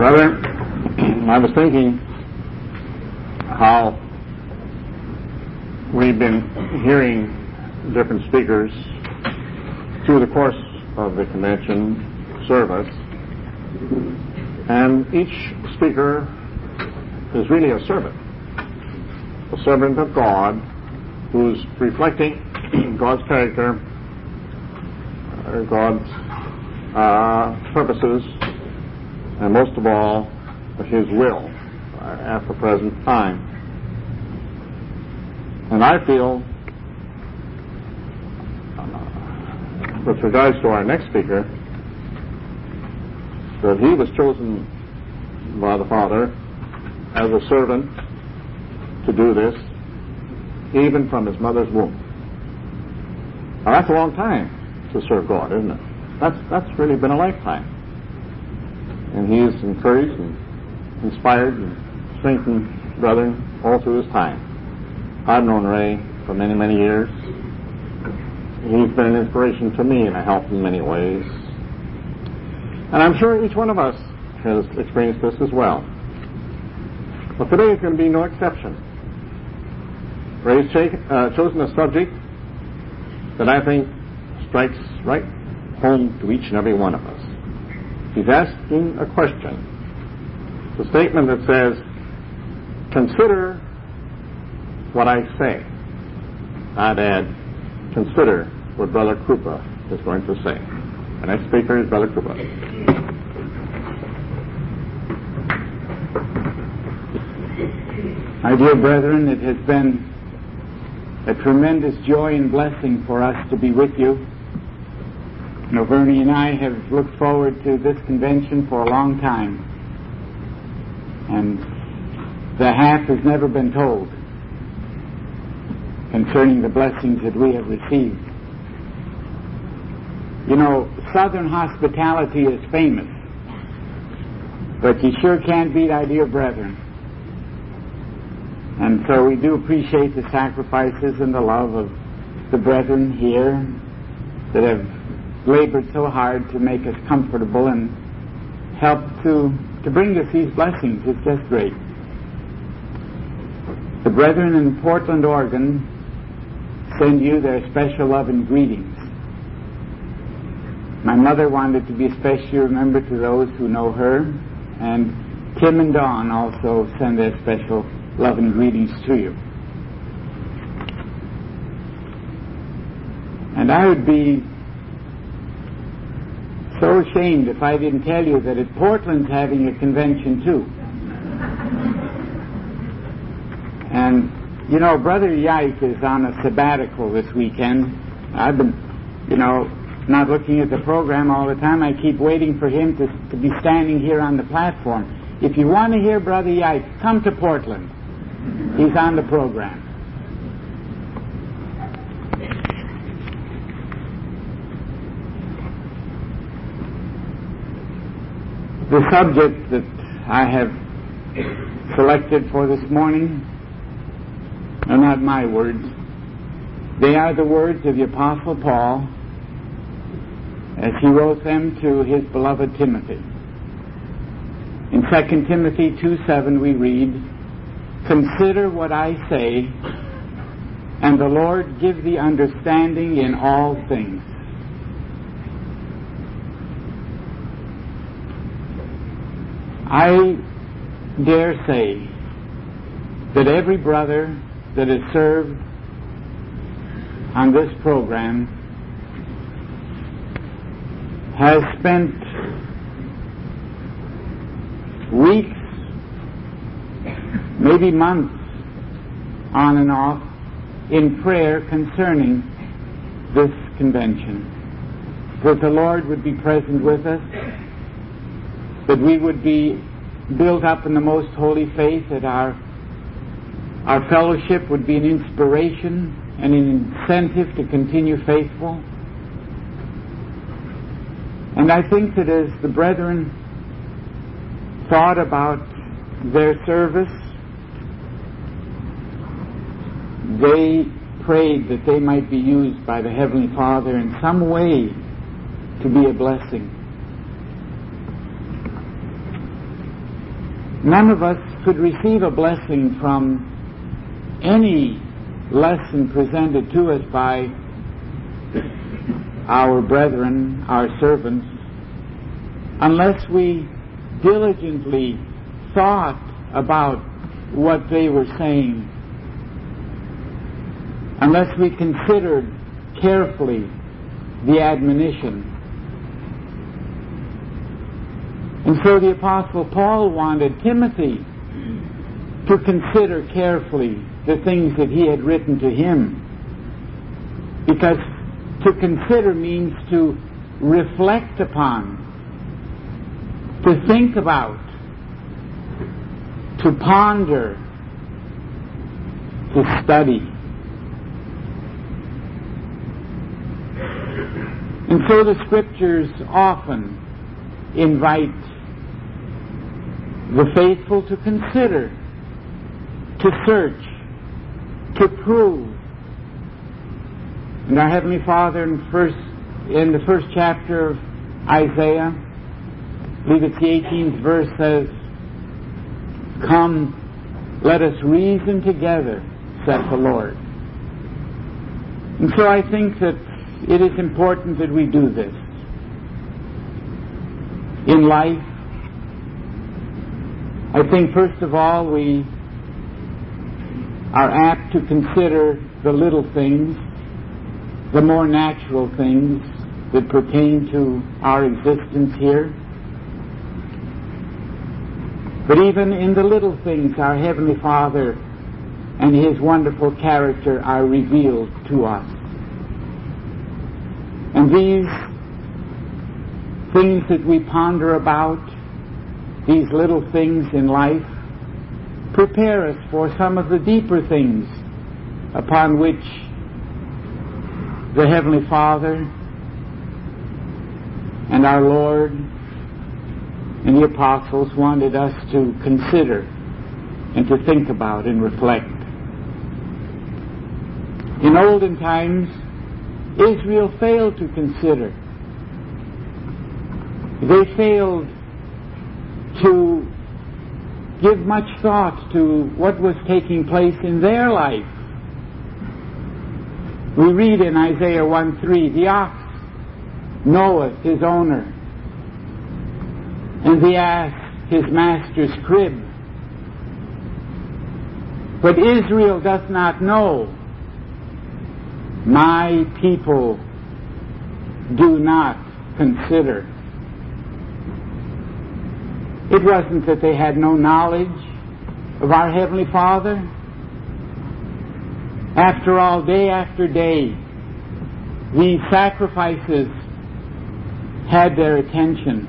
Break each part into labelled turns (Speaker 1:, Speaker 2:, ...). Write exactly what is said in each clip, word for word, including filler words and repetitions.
Speaker 1: Brother, I was thinking how we've been hearing different speakers through the course of the convention service, and each speaker is really a servant, a servant of God who's reflecting God's character, uh, God's uh, purposes, and most of all, His will uh, at the present time. And I feel, uh, with regards to our next speaker, that he was chosen by the Father as a servant to do this, even from his mother's womb. Now, that's a long time to serve God, isn't it? That's that's really been a lifetime. And he has encouraged and inspired and strengthened brethren all through his time. I've known Ray for many, many years. He's been an inspiration to me and a help in many ways. And I'm sure each one of us has experienced this as well. But today is going to be no exception. Ray's uh, chosen a subject that I think strikes right home to each and every one of us. He's asking a question. It's a statement that says, consider what I say. I'd add, consider what Brother Krupa is going to say. The next speaker is Brother Krupa.
Speaker 2: My dear brethren, it has been a tremendous joy and blessing for us to be with you. You know, Bernie and I have looked forward to this convention for a long time, and the half has never been told concerning the blessings that we have received. You know, Southern hospitality is famous, but you sure can't beat our dear brethren. And so we do appreciate the sacrifices and the love of the brethren here that have labored so hard to make us comfortable and help to, to bring us these blessings. It's just great. The brethren in Portland, Oregon send you their special love and greetings. My mother wanted to be especially remembered to those who know her, and Tim and Dawn also send their special love and greetings to you. And I would be so ashamed if I didn't tell you that at Portland's having a convention too. And, you know, Brother Yike is on a sabbatical this weekend. I've been, you know, not looking at the program all the time. I keep waiting for him to, to be standing here on the platform. If you want to hear Brother Yike, come to Portland. He's on the program. The subject that I have selected for this morning are not my words. They are the words of the Apostle Paul as he wrote them to his beloved Timothy. In Second Timothy two seven we read, consider what I say, and the Lord give thee understanding in all things. I dare say that every brother that has served on this program has spent weeks, maybe months, on and off, in prayer concerning this convention. That the Lord would be present with us, that we would be built up in the most holy faith, that our, our fellowship would be an inspiration and an incentive to continue faithful. And I think that as the brethren thought about their service, they prayed that they might be used by the Heavenly Father in some way to be a blessing. None of us could receive a blessing from any lesson presented to us by our brethren, our servants, unless we diligently thought about what they were saying, unless we considered carefully the admonition. And so the Apostle Paul wanted Timothy to consider carefully the things that he had written to him, because to consider means to reflect upon, to think about, to ponder, to study. And so the Scriptures often invite the faithful to consider, to search, to prove. And our Heavenly Father in, first, in the first chapter of Isaiah, I believe it's the eighteenth verse, says, "Come, let us reason together, saith the Lord." And so I think that it is important that we do this. In life, I think first of all we are apt to consider the little things, the more natural things that pertain to our existence here. But even in the little things, our Heavenly Father and His wonderful character are revealed to us. And these things that we ponder about, these little things in life, prepare us for some of the deeper things upon which the Heavenly Father and our Lord and the apostles wanted us to consider and to think about and reflect. In olden times, Israel failed to consider. They failed to give much thought to what was taking place in their life. We read in Isaiah one three, "The ox knoweth his owner, and the ass his master's crib. But Israel doth not know. My people do not consider." It wasn't that they had no knowledge of our Heavenly Father. After all, day after day, these sacrifices had their attention.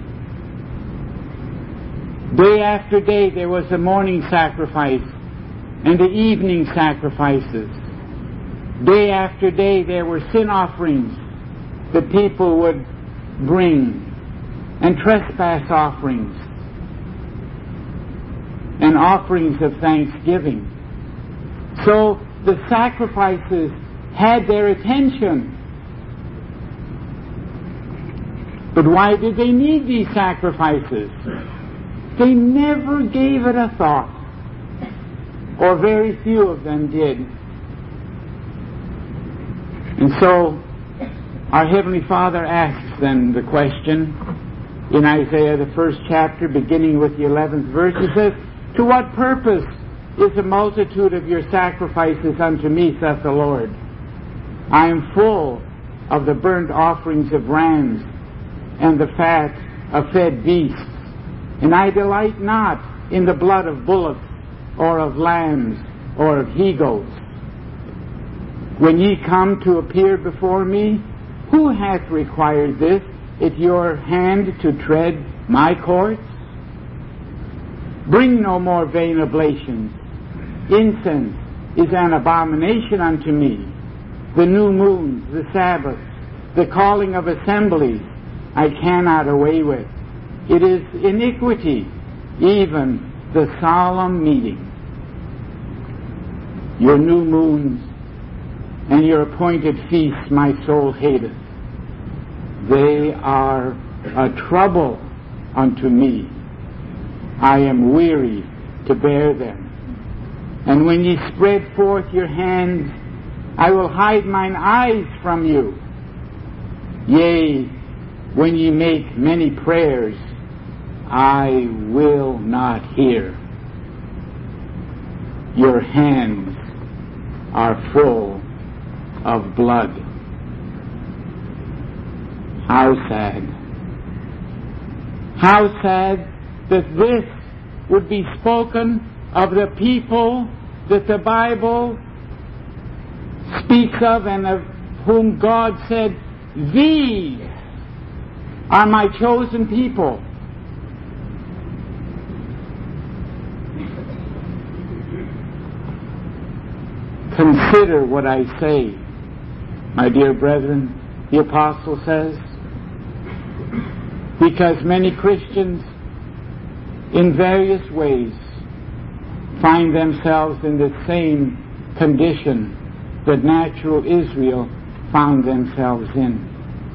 Speaker 2: Day after day, there was a morning sacrifice and the evening sacrifices. Day after day, there were sin offerings that people would bring, and trespass offerings, and offerings of thanksgiving. So the sacrifices had their attention. But why did they need these sacrifices? They never gave it a thought, or very few of them did. And so our Heavenly Father asks them the question in Isaiah, the first chapter, beginning with the eleventh verse. He says, "To what purpose is the multitude of your sacrifices unto me, saith the Lord? I am full of the burnt offerings of rams and the fat of fed beasts, and I delight not in the blood of bullocks or of lambs or of he-goats. When ye come to appear before me, who hath required this at your hand to tread my courts? Bring no more vain oblations. Incense is an abomination unto me. The new moons, the Sabbaths, the calling of assemblies, I cannot away with. It is iniquity, even the solemn meeting. Your new moons and your appointed feasts my soul hateth. They are a trouble unto me. I am weary to bear them. And when ye spread forth your hands, I will hide mine eyes from you. Yea, when ye make many prayers, I will not hear. Your hands are full of blood. How sad. How sad that this would be spoken of the people that the Bible speaks of and of whom God said, these are my chosen people. Consider what I say, my dear brethren, the apostle says, because many Christians in various ways find themselves in the same condition that natural Israel found themselves in.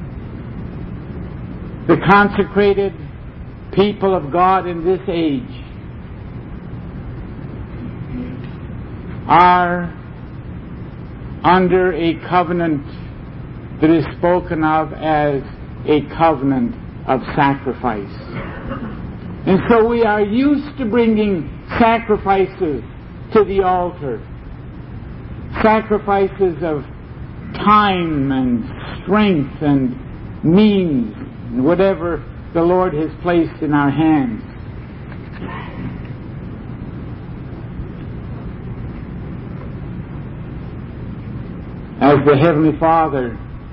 Speaker 2: The consecrated people of God in this age are under a covenant that is spoken of as a covenant of sacrifice. And so we are used to bringing sacrifices to the altar. Sacrifices of time and strength and means, and whatever the Lord has placed in our hands. As the Heavenly Father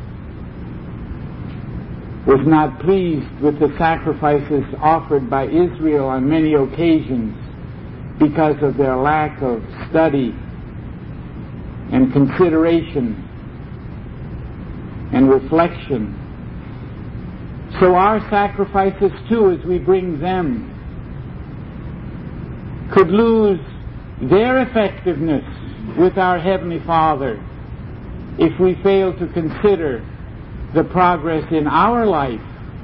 Speaker 2: was not pleased with the sacrifices offered by Israel on many occasions because of their lack of study and consideration and reflection, so our sacrifices too, as we bring them, could lose their effectiveness with our Heavenly Father if we fail to consider the progress in our life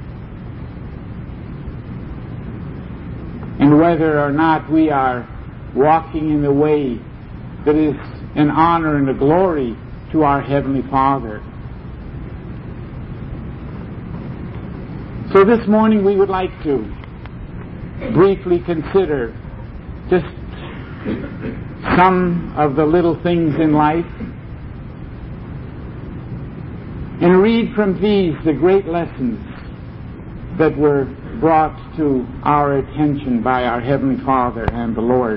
Speaker 2: and whether or not we are walking in the way that is an honor and a glory to our Heavenly Father. So this morning we would like to briefly consider just some of the little things in life and read from these the great lessons that were brought to our attention by our Heavenly Father and the Lord.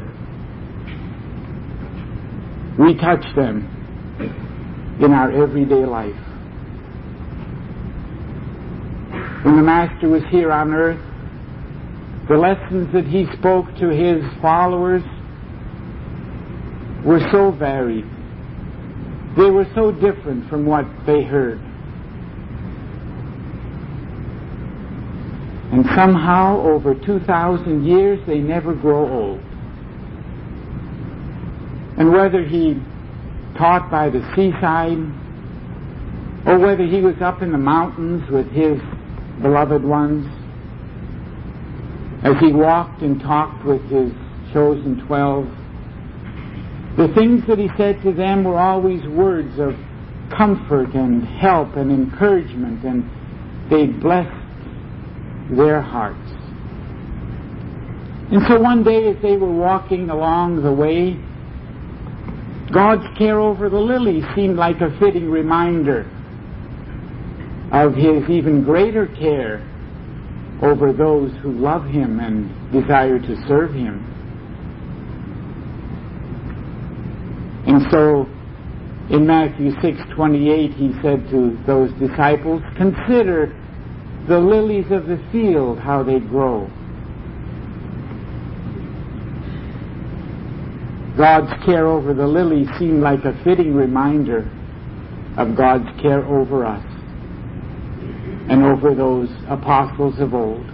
Speaker 2: We touch them in our everyday life. When the Master was here on earth, the lessons that He spoke to His followers were so varied. They were so different from what they heard. And somehow, over two thousand years, they never grow old. And whether He taught by the seaside, or whether He was up in the mountains with His beloved ones, as He walked and talked with His chosen twelve, the things that He said to them were always words of comfort and help and encouragement, and they blessed their hearts. And so one day, as they were walking along the way, God's care over the lilies seemed like a fitting reminder of His even greater care over those who love Him and desire to serve Him. And so, in Matthew six twenty-eight, He said to those disciples, "Consider the lilies of the field, how they grow." God's care over the lilies seemed like a fitting reminder of God's care over us and over those apostles of old.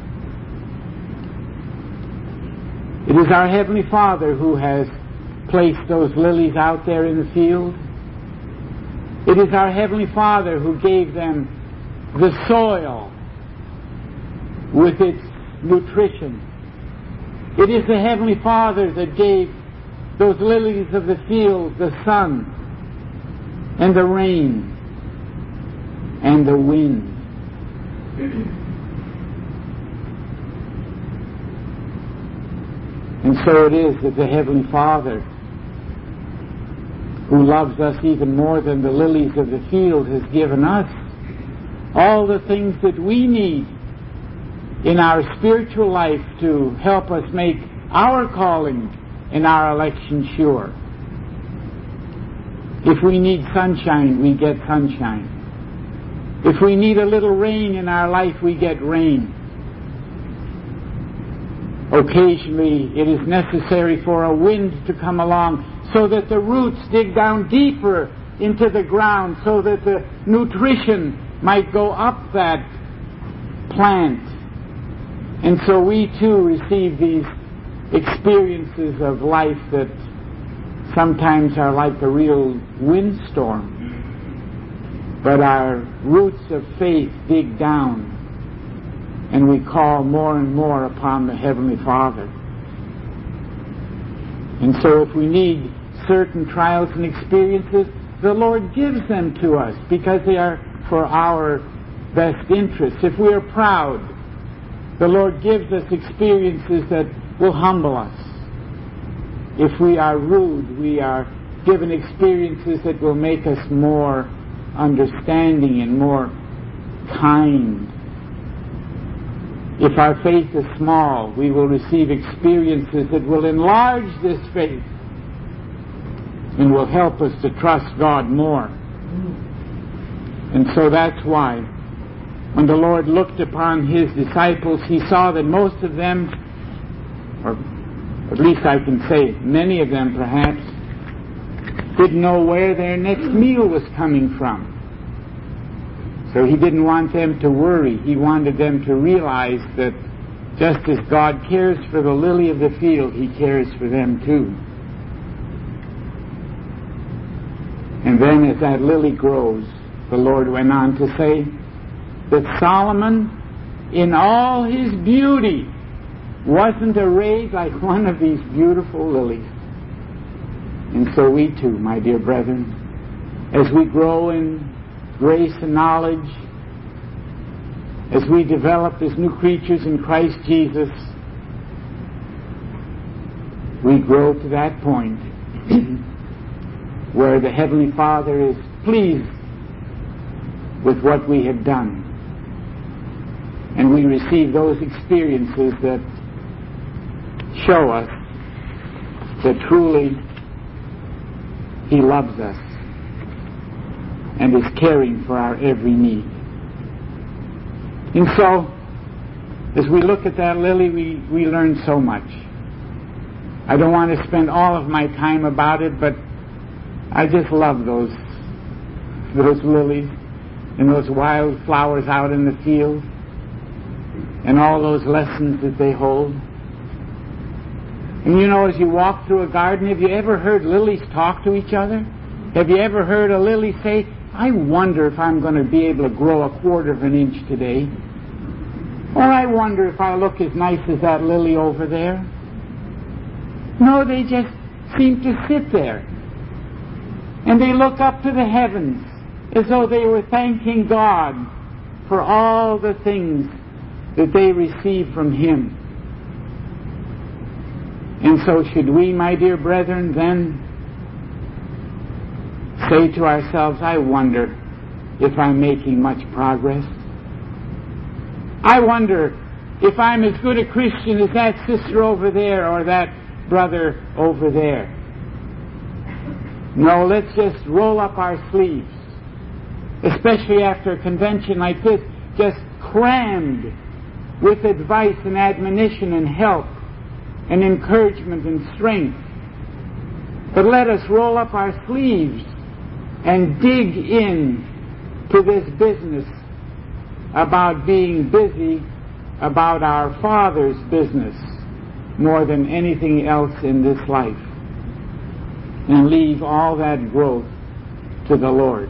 Speaker 2: It is our Heavenly Father who has placed those lilies out there in the field. It is our Heavenly Father who gave them the soil with its nutrition It is the Heavenly Father that gave those lilies of the field the sun and the rain and the wind. And so it is that the Heavenly Father, who loves us even more than the lilies of the field, has given us all the things that we need in our spiritual life to help us make our calling and our election sure. If we need sunshine, we get sunshine. If we need a little rain in our life, we get rain. Occasionally, it is necessary for a wind to come along so that the roots dig down deeper into the ground, so that the nutrition might go up that plant. And so we too receive these experiences of life that sometimes are like a real windstorm. But our roots of faith dig down, and we call more and more upon the Heavenly Father. And so if we need certain trials and experiences, the Lord gives them to us because they are for our best interests. If we are proud, the Lord gives us experiences that will humble us. If we are rude, we are given experiences that will make us more understanding and more kind. If our faith is small, we will receive experiences that will enlarge this faith and will help us to trust God more. And so that's why when the Lord looked upon His disciples, He saw that most of them, or at least I can say many of them perhaps, didn't know where their next meal was coming from. So He didn't want them to worry. He wanted them to realize that just as God cares for the lily of the field, He cares for them too. And then as that lily grows, the Lord went on to say that Solomon, in all his beauty, wasn't arrayed like one of these beautiful lilies. And so we too, my dear brethren, as we grow in grace and knowledge, as we develop as new creatures in Christ Jesus, we grow to that point where the Heavenly Father is pleased with what we have done. And we receive those experiences that show us that truly He loves us and is caring for our every need. And so, as we look at that lily, we, we learn so much. I don't want to spend all of my time about it, but I just love those, those lilies and those wild flowers out in the field and all those lessons that they hold. And you know, as you walk through a garden, have you ever heard lilies talk to each other? Have you ever heard a lily say, I wonder if I'm going to be able to grow a quarter of an inch today? Or I wonder if I look as nice as that lily over there? No, they just seem to sit there. And they look up to the heavens as though they were thanking God for all the things that they receive from Him. And so should we, my dear brethren, then say to ourselves, I wonder if I'm making much progress. I wonder if I'm as good a Christian as that sister over there or that brother over there. No, let's just roll up our sleeves, especially after a convention like this, just crammed with advice and admonition and help and encouragement and strength. But let us roll up our sleeves and dig in to this business about being busy about our Father's business more than anything else in this life, and leave all that growth to the Lord.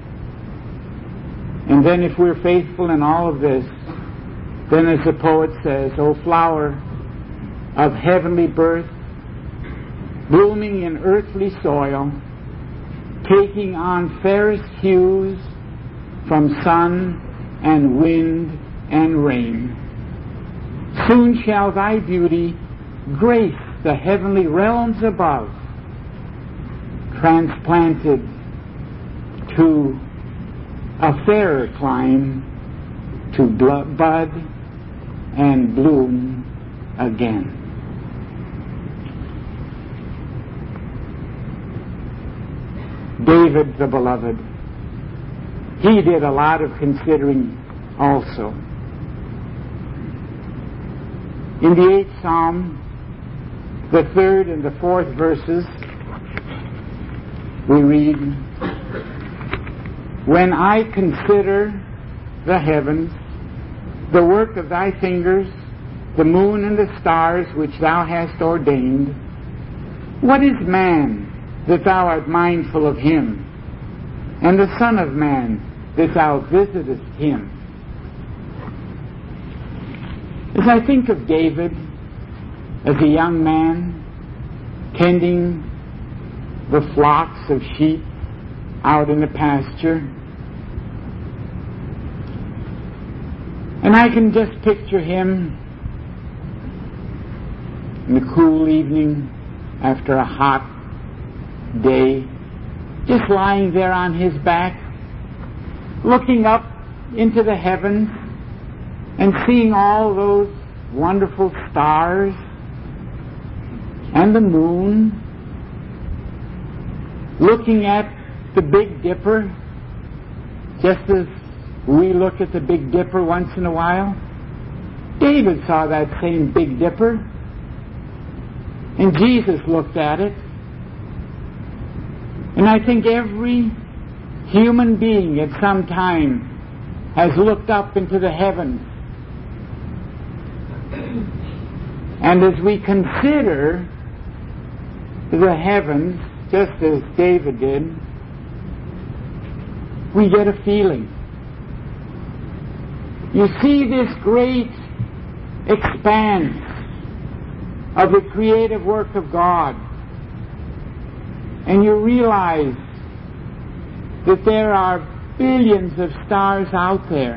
Speaker 2: And then if we're faithful in all of this, then as the poet says, O flower, of heavenly birth, blooming in earthly soil, taking on fairest hues from sun and wind and rain. Soon shall thy beauty grace the heavenly realms above, transplanted to a fairer clime, to bud and bloom again. David the beloved, he did a lot of considering also. In the eighth Psalm, the third and the fourth verses, we read, "When I consider the heavens, the work of thy fingers, the moon and the stars which thou hast ordained, what is man that thou art mindful of him, and the Son of Man that thou visitest him?" As I think of David as a young man tending the flocks of sheep out in the pasture, and I can just picture him in the cool evening after a hot day, just lying there on his back, looking up into the heavens and seeing all those wonderful stars and the moon, looking at the Big Dipper, just as we look at the Big Dipper once in a while. David saw that same Big Dipper, and Jesus looked at it. And I think every human being at some time has looked up into the heavens. And as we consider the heavens, just as David did, we get a feeling. You see this great expanse of the creative work of God, and you realize that there are billions of stars out there,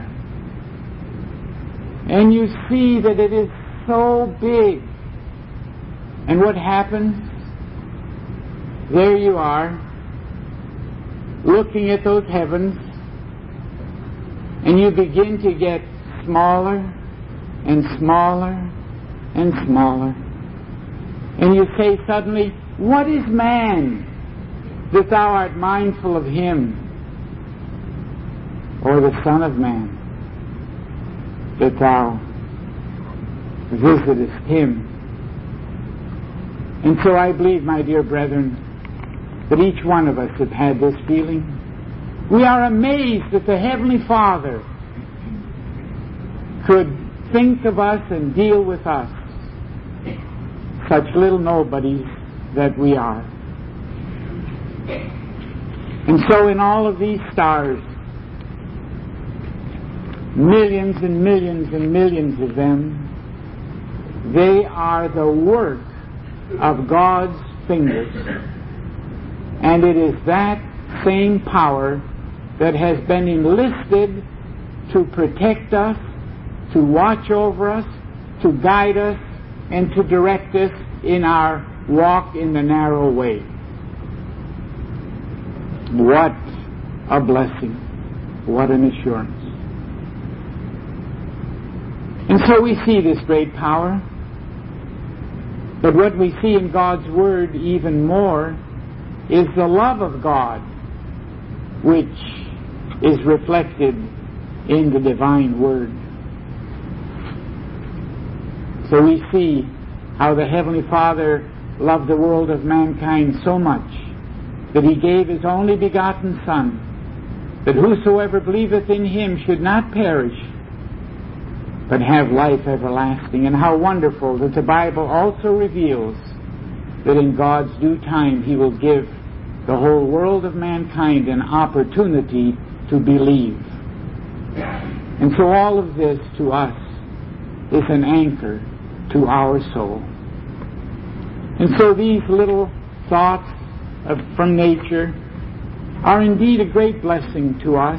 Speaker 2: and you see that it is so big. And what happens? There you are, looking at those heavens, and you begin to get smaller and smaller and smaller. And you say suddenly, what is man that thou art mindful of him? Or the Son of Man that thou visitest him? And so I believe, my dear brethren, that each one of us have had this feeling. We are amazed that the Heavenly Father could think of us and deal with us, such little nobodies that we are. And so in all of these stars, millions and millions and millions of them, they are the work of God's fingers. And it is that same power that has been enlisted to protect us, to watch over us, to guide us, and to direct us in our walk in the narrow way. What a blessing. What an assurance. And so we see this great power. But what we see in God's Word even more is the love of God, which is reflected in the divine Word. So we see how the Heavenly Father loved the world of mankind so much that He gave His only begotten Son, that whosoever believeth in Him should not perish, but have life everlasting. And how wonderful that the Bible also reveals that in God's due time He will give the whole world of mankind an opportunity to believe. And so all of this to us is an anchor to our soul. And so these little thoughts of, from nature are indeed a great blessing to us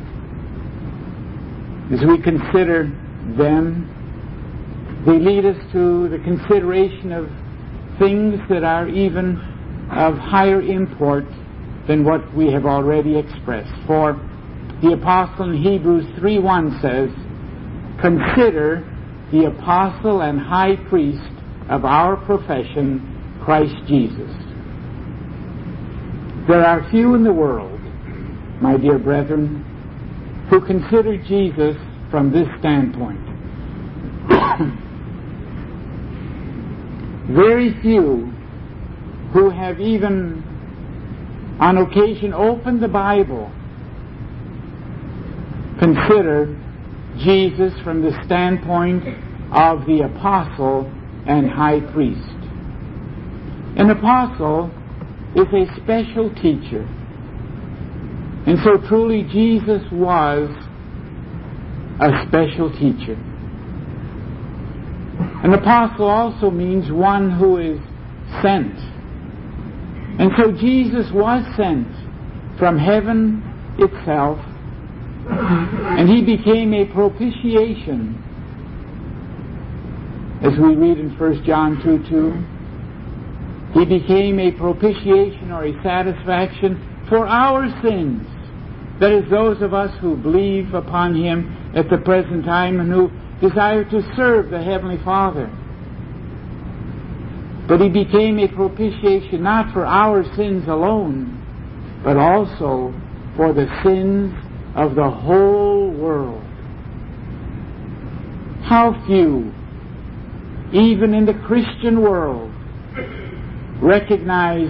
Speaker 2: as we consider them. They lead us to the consideration of things that are even of higher import than what we have already expressed. For the apostle in Hebrews three one says, "Consider the apostle and high priest of our profession, Christ Jesus." There are few in the world, my dear brethren, who consider Jesus from this standpoint. Very few who have even on occasion opened the Bible consider Jesus from the standpoint of the apostle and high priest. An apostle is a special teacher. And so truly Jesus was a special teacher. An apostle also means one who is sent. And so Jesus was sent from heaven itself, and he became a propitiation, as we read in First John two two. He became a propitiation, or a satisfaction, for our sins. That is, those of us who believe upon him at the present time and who desire to serve the Heavenly Father. But he became a propitiation not for our sins alone, but also for the sins of the whole world. How few, even in the Christian world, recognize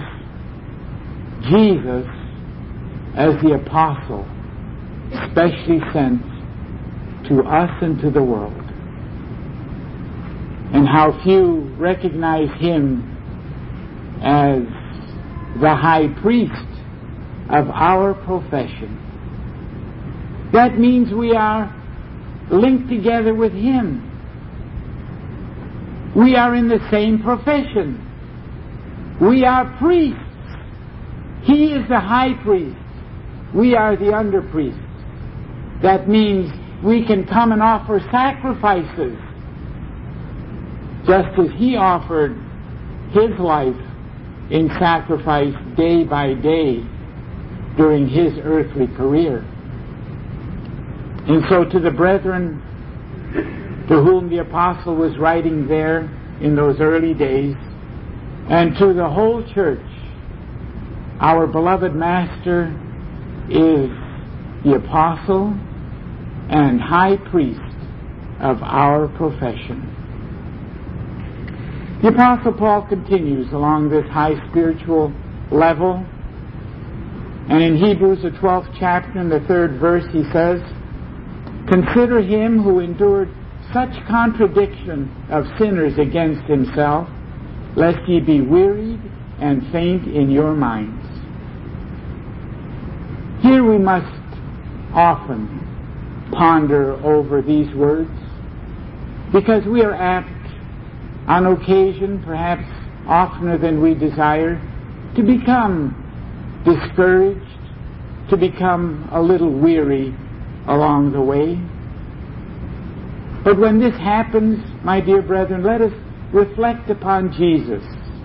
Speaker 2: Jesus as the apostle, specially sent to us and to the world. And how few recognize him as the high priest of our profession. That means we are linked together with him. We are in the same profession. We are priests. He is the high priest. We are the under priests. That means we can come and offer sacrifices, just as he offered his life in sacrifice day by day during his earthly career. And so to the brethren to whom the apostle was writing there in those early days, and to the whole church, our beloved Master is the apostle and high priest of our profession. The Apostle Paul continues along this high spiritual level, and in Hebrews, the twelfth chapter, in the third verse, he says, "Consider him who endured such contradiction of sinners against himself, lest ye be wearied and faint in your minds." Here we must often ponder over these words, because we are apt, on occasion, perhaps oftener than we desire, to become discouraged, to become a little weary along the way. But when this happens, my dear brethren, let us reflect upon Jesus.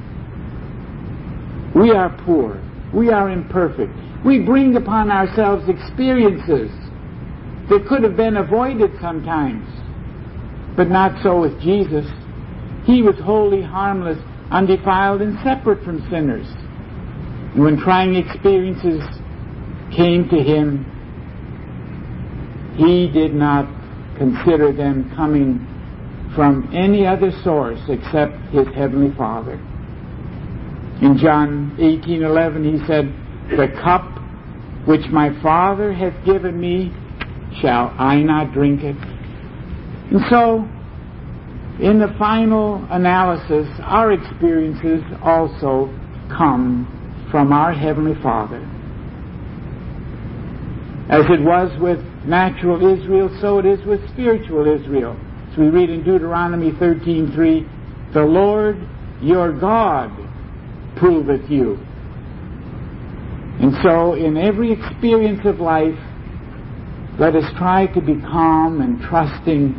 Speaker 2: We are poor. We are imperfect. We bring upon ourselves experiences that could have been avoided sometimes, but not so with Jesus. He was wholly harmless, undefiled, and separate from sinners. And when trying experiences came to him, he did not consider them coming from any other source except his Heavenly Father. In John eighteen eleven, he said, "The cup which my Father hath given me, shall I not drink it?" And so, in the final analysis, our experiences also come from our Heavenly Father. As it was with natural Israel, so it is with spiritual Israel. As we read in Deuteronomy thirteen three, "The Lord your God proveth you. And so in every experience of life, let us try to be calm and trusting,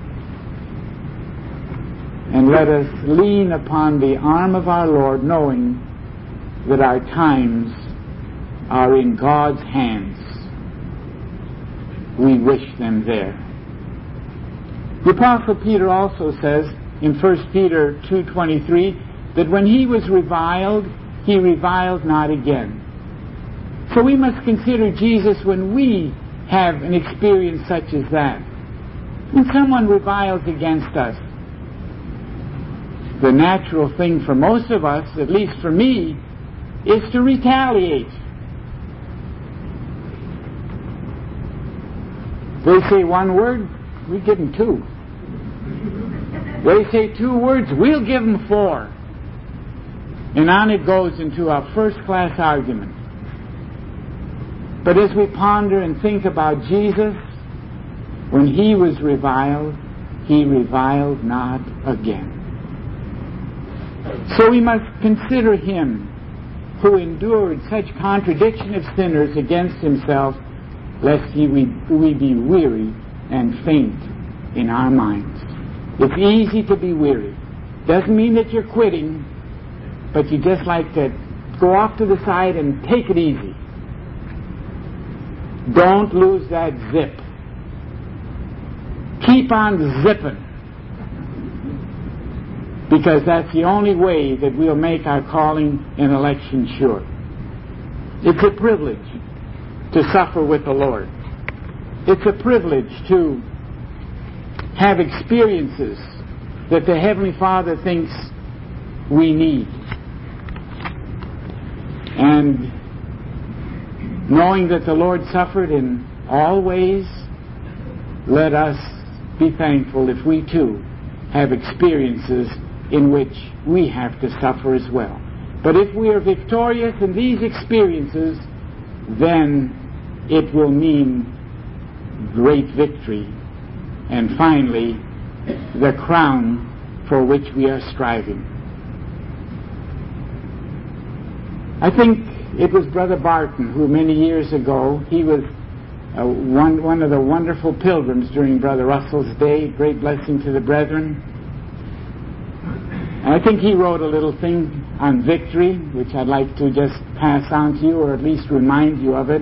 Speaker 2: and let us lean upon the arm of our Lord, knowing that our times are in God's hands. We wish them there. The Apostle Peter also says in First Peter two twenty-three that when he was reviled, he reviled not again. So we must consider Jesus when we have an experience such as that. When someone reviles against us, the natural thing for most of us, at least for me, is to retaliate. They say one word, we give them two. They say two words, we'll give them four. And on it goes into a first-class argument. But as we ponder and think about Jesus, when he was reviled, he reviled not again. So we must consider him who endured such contradiction of sinners against himself, lest he, we, we be weary and faint in our minds. It's easy to be weary. Doesn't mean that you're quitting, but you just like to go off to the side and take it easy. Don't lose that zip. Keep on zipping. Because that's the only way that we'll make our calling and election sure. It's a privilege to suffer with the Lord. It's a privilege to have experiences that the Heavenly Father thinks we need. And knowing that the Lord suffered in all ways, let us be thankful if we too have experiences in which we have to suffer as well. But if we are victorious in these experiences, then it will mean great victory, and finally, the crown for which we are striving. I think it was Brother Barton who many years ago, he was uh, one, one of the wonderful pilgrims during Brother Russell's day, great blessing to the brethren. And I think he wrote a little thing on victory, which I'd like to just pass on to you, or at least remind you of it.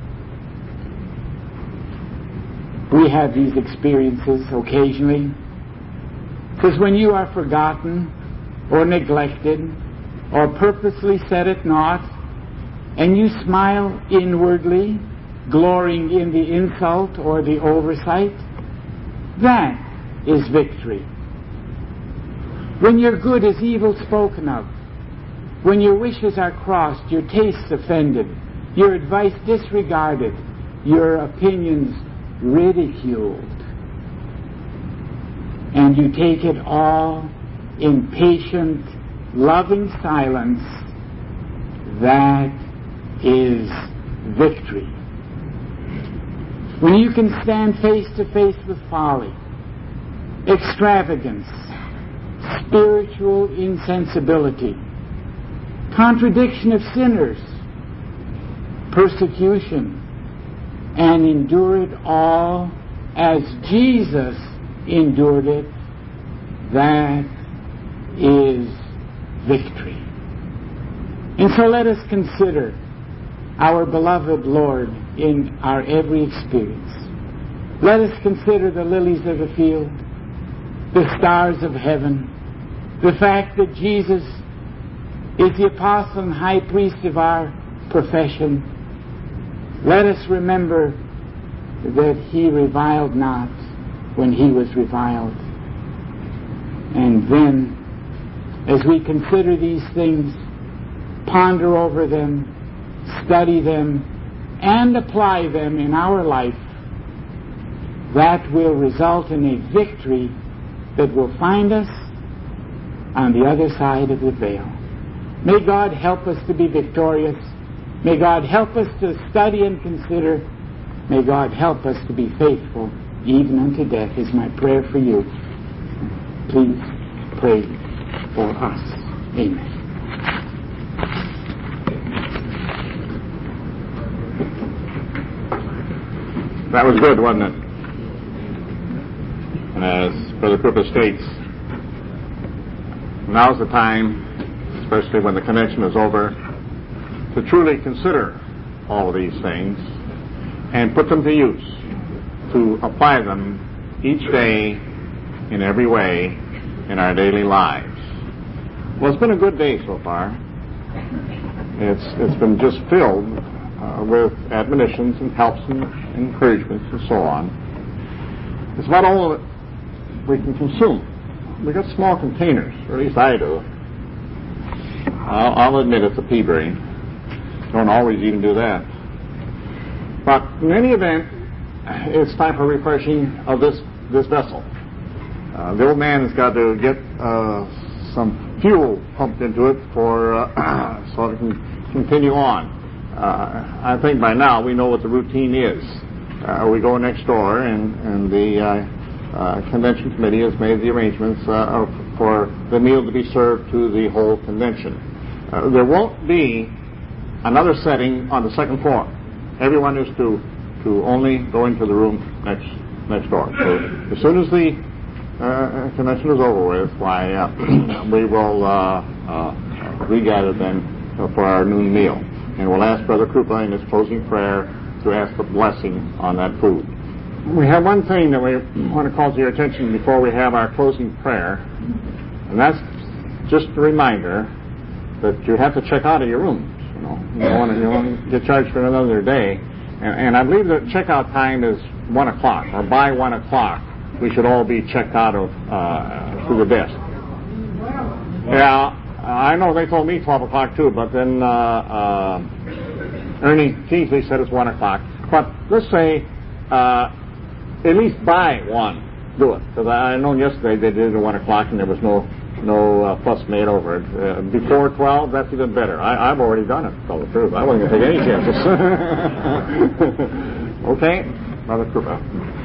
Speaker 2: We have these experiences occasionally. Because when you are forgotten or neglected or purposely set at naught, and you smile inwardly, glorying in the insult or the oversight, that is victory. When your good is evil spoken of, when your wishes are crossed, your tastes offended, your advice disregarded, your opinions ridiculed, and you take it all in patient, loving silence, that is victory. When you can stand face to face with folly, extravagance, spiritual insensibility, contradiction of sinners, persecution, and endure it all as Jesus endured it, that is victory. And so let us consider our beloved Lord in our every experience. Let us consider the lilies of the field, the stars of heaven, the fact that Jesus is the apostle and high priest of our profession. Let us remember that he reviled not when he was reviled. And then, as we consider these things, ponder over them, study them, and apply them in our life, that will result in a victory that will find us on the other side of the veil. May God help us to be victorious. May God help us to study and consider. May God help us to be faithful even unto death is my prayer for you. Please pray for us. Amen.
Speaker 1: That was good, wasn't it? And as Brother Krupa states, now's the time, especially when the convention is over, to truly consider all of these things and put them to use, to apply them each day in every way in our daily lives. Well, it's been a good day so far. It's it's been just filled uh, with admonitions and helps and encouragements and so on. It's about all that we can consume. We got small containers, or at least I do. I'll, I'll admit it's a pea brain. Don't always even do that. But in any event, it's time for refreshing of this this vessel. Uh, the old man has got to get uh, some fuel pumped into it for uh, so it can continue on. Uh, I think by now we know what the routine is. Uh, we go next door, and and the uh, uh, convention committee has made the arrangements uh, for the meal to be served to the whole convention. Uh, there won't be another setting on the second floor. Everyone is to to only go into the room next next door. So as soon as the uh, convention is over with, why uh, we will uh, uh, regather then for our noon meal, and we'll ask Brother Krupa in his closing prayer to ask the blessing on that food. We have one thing that we want to call to your attention before we have our closing prayer, and that's just a reminder that you have to check out of your rooms. You know, you don't want to, you don't want to get charged for another day. And, and I believe the checkout time is one o'clock, or by one o'clock, we should all be checked out of uh, through the desk. Yeah, I know they told me twelve o'clock too, but then uh, uh, Ernie Kingsley said it's one o'clock. But let's say uh, at least by one, do it, because I know yesterday they did it at one o'clock and there was no no uh, fuss made over it. Uh, before twelve, that's even better. I, I've already done it, to tell the truth. I wasn't going to take any chances. Okay, Brother Krupa.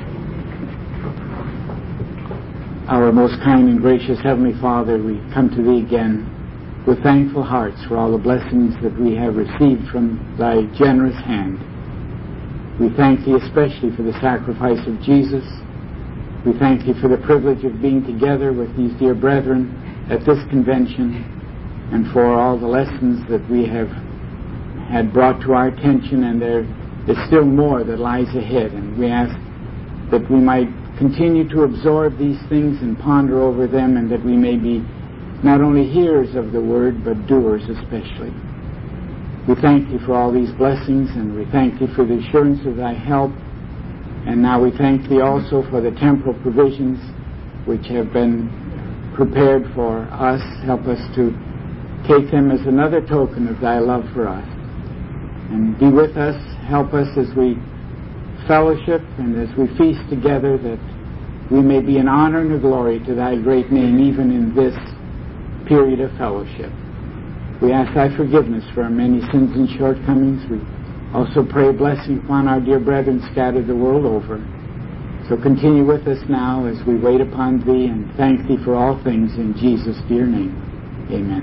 Speaker 2: Our most kind and gracious Heavenly Father, we come to Thee again with thankful hearts for all the blessings that we have received from Thy generous hand. We thank Thee especially for the sacrifice of Jesus. We thank Thee for the privilege of being together with these dear brethren at this convention, and for all the lessons that we have had brought to our attention, and there is still more that lies ahead, and we ask that we might continue to absorb these things and ponder over them, and that we may be not only hearers of the word, but doers especially. We thank Thee for all these blessings, and we thank Thee for the assurance of Thy help, and now we thank Thee also for the temporal provisions which have been prepared for us. Help us to take them as another token of Thy love for us. And be with us, help us as we fellowship and as we feast together, that we may be an honor and a glory to Thy great name, even in this period of fellowship. We ask Thy forgiveness for our many sins and shortcomings. We also pray a blessing upon our dear brethren scattered the world over. So continue with us now as we wait upon Thee, and thank Thee for all things in Jesus' dear name. Amen.